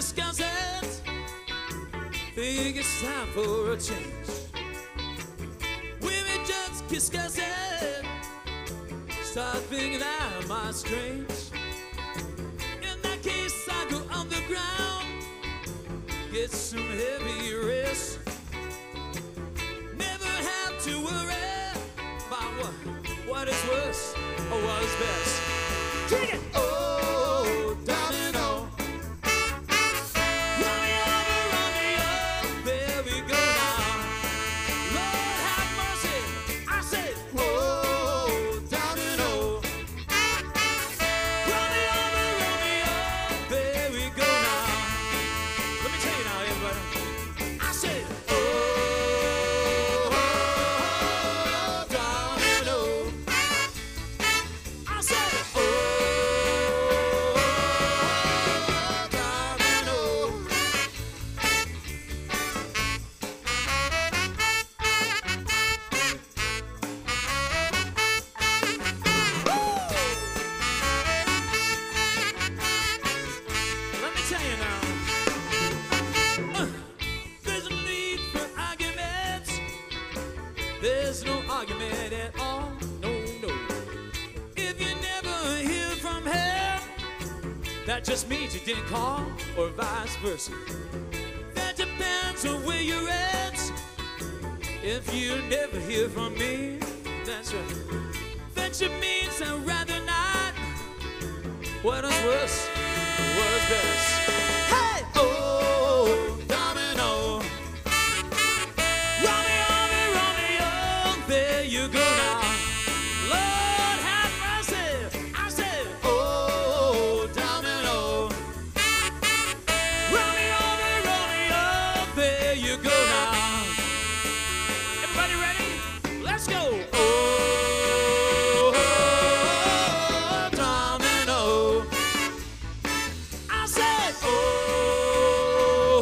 discuss it. Think it's time for a change. We may just discuss it. Start thinking I'm my strange. In that case, I go underground, get some heavy rest. Never have to worry about what is worse or what is best. Take it! Oh, domino. Run me over, there we go now. Lord have mercy, I said, whoa, domino. Run me over, there we go now. Let me tell you now, everybody. I said, oh, domino. I said, let me tell you now. There's no need for arguments. There's no argument at all. No, no. If you never hear from her, that just means you didn't call, or vice versa. That depends on where you're at. If you never hear from me, that's right. That just means I'd rather not. What is worse? What is best? Hey! Oh, domino. Romeo, there you go now. Lord have mercy. I said, oh, domino. Romeo, there you go now. Everybody ready? Let's go. Oh, domino. I said, oh,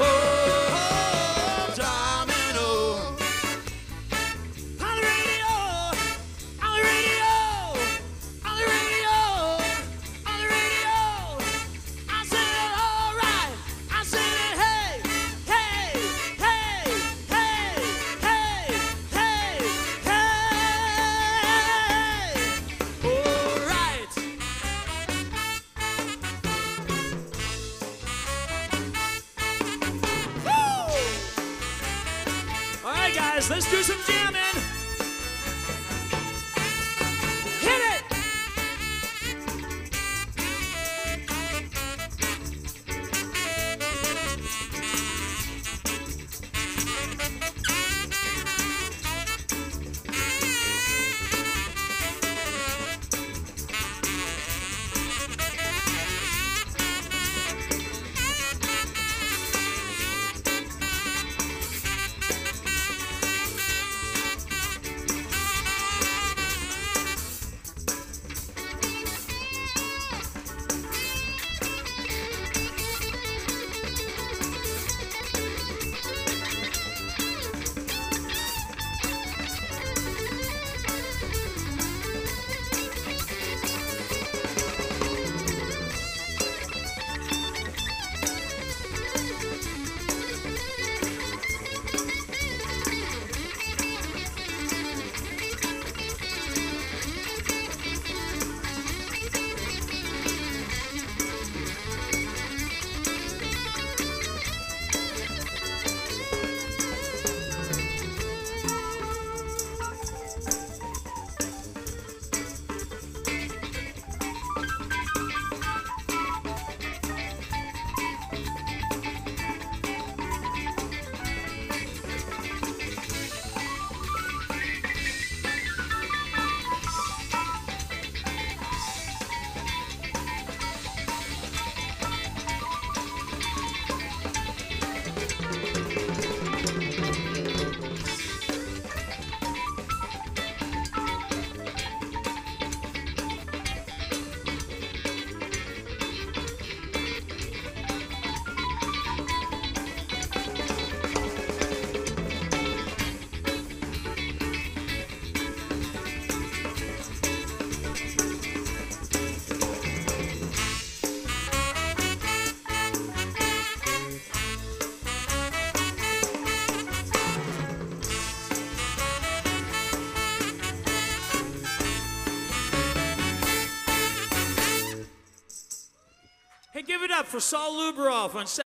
domino. On the radio, on the radio, on the radio, on the radio. I said it all right. I said it, hey, hey, hey, hey, hey, hey, hey. All right. Woo! All right, guys, let's do some jamming. Hit it! up for Saul Lubroff on